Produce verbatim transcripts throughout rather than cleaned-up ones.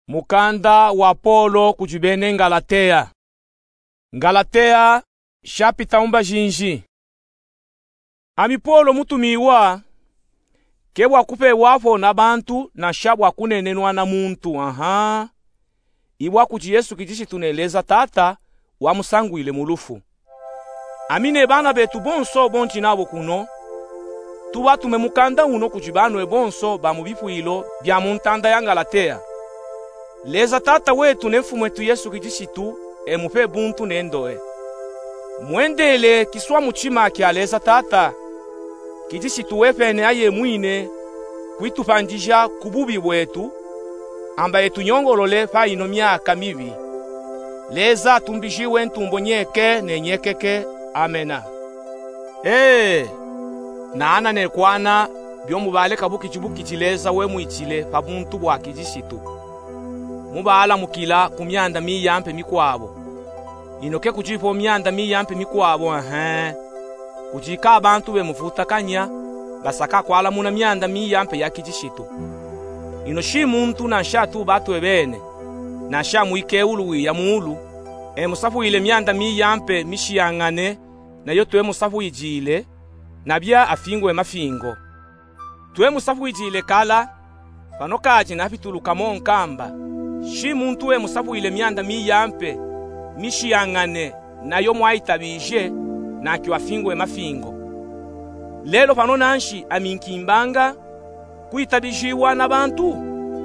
Mukanda wa Paulo kujibene Ngalatea. Ngalatea shapita umba jinji. Ami Paulo mutumiwa kebwa kupe wafo na bantu na shabwa kunenenwa na muntu. Aha. Iwa kuji Yesu kijishi tuneleza tata wa musangu ile mulufu. Amine bana betu bonso bonchi nabo kuno. Tuwa tume mukanda uno kujibano e bonso ba mubifu ilo bya muntanda ya Ngalatea. Leza tata wetu nefu mwetu Yesu kijishitu e mupe buntu nendoe. Mwendele kiswa muchima kia leza tata kijishitu wefene aye mwine kuitufanjisha kububi wetu amba yetu nyongolole fa ino myaka mibi. Leza tumbijiwe ntumbo nyeke ne nyekeke. Amena. Eh, naana ne kwana byo mubale kabuki chibuki chileza we muichile pa buntu bwa kijishitu. Mubala mukila kumyanda miyampe mikwabo. Inoke kujifo myanda miyampe mikwabo. Aha. Kujika abantu be mufuta kanya basaka kwala muna myanda miyampe ya kijishitu. Ino shi muntu na shatu batu ebene na sha muike ulu ya muulu e musafu ile myanda miyampe mishiyangane na yo tuwe musafu ijile na bia afingwe mafingo. Tuwe musafu ijile kala panokaji na fituluka monkamba. Shi muntu we musafu ile myanda miyampe mishiyangane na yo mwaitabije na kiwafingwe mafingo. Lelo pano nanshi aminkimbanga kuitabijiwa na bantu.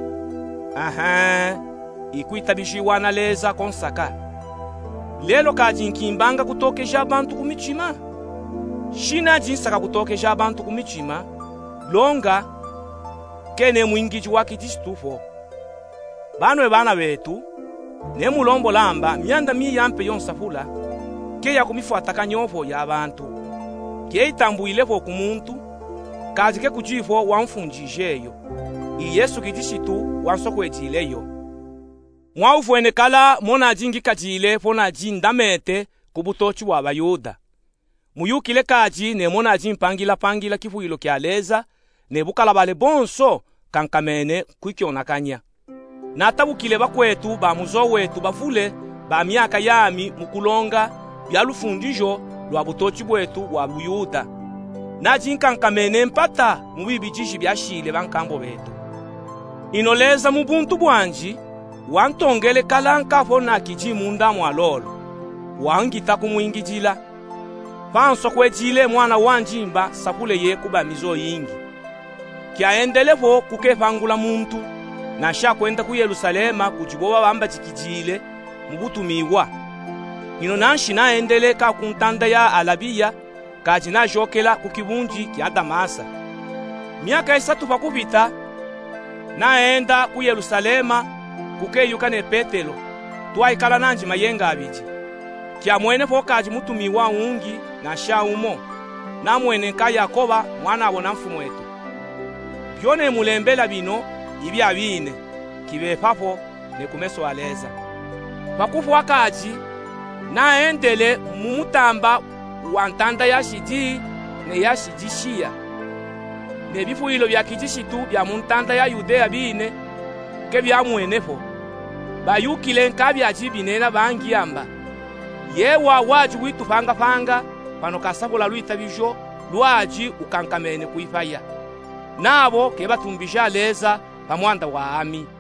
Aha, ikuitabijiwa na leza konsaka. Lelo kaji nkimbanga kutokeja bantu kumichima. Shina jinsaka kutokeja bantu kumichima. Longa kene mwingiji wakijistufo. Bano e bana betu ne mulombo lamba myanda miyampe yonsafula ke ya kumifuata kanyofo ya abantu ke itambuile fo kumuntu kazi ke kujifo wamfunjijeyo i Yesu kijishitu wansokwejileyo mwaufuene kala mona jingi kajile fona jindamete kubutochi wa Bayuda muyukile kaji ne mona jimpangila pangila kifuilo kyaleza ne bukala bale bonso kankamene kwikiona kanya natabukile bakwetu ba muzo wetu bafule ba myaka yami mukulonga byalufundijo lwa butochi bwetu wa Buyuda na jinkankamene mpata mubibijiji byashile bankambo betu inoleza mubuntu bwanji wantongele kalanka fona kiji munda mwalolo wangita kumwingijila fanso kwejile mwana wanjimba sapule ye kuba mizo yingi kyaendelefo kukefangula muntu na sha kwenda ku Yerusalema kujiboba bamba jikijile mubutumiwa ino nanshi naendeleka kuntanda ya Alabia kajina jokela kukibunji kya Damasa miaka isatu pakupita naenda ku Yerusalema kukeyuka ne Petelo twaikala nanji mayenga abiji kya mwene fokaji mutumiwa ungi na sha umo na mwene ka Yakoba mwana abona mfumo wetu byone mulembela bino ibi abine kibe papo ne kumeso aleza pakufu wakaji na endele mumutamba wantanda ya shiji ne ya shijishia ne bifu ilo bya kijishitu bya muntanda ya Yudea bine ke bya mwenefo bayukile nkabi ajibine na bangi yamba yewa waji witupanga panga pano kasabula luita bijo lwaji ukankamene kuifaya nabo ke batumbisha leza pamwanda wa ami.